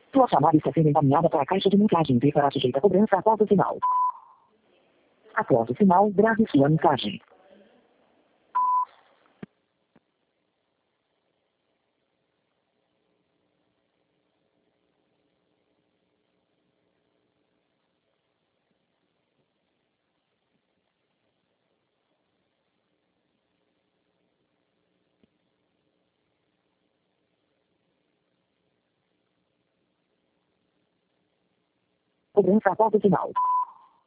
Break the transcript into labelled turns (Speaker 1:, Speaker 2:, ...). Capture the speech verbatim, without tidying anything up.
Speaker 1: Sua chamada está sendo encaminhada para a caixa de mensagem e será sujeita a cobrança após o sinal. Após o sinal, grave sua mensagem. Cobrança após o sinal.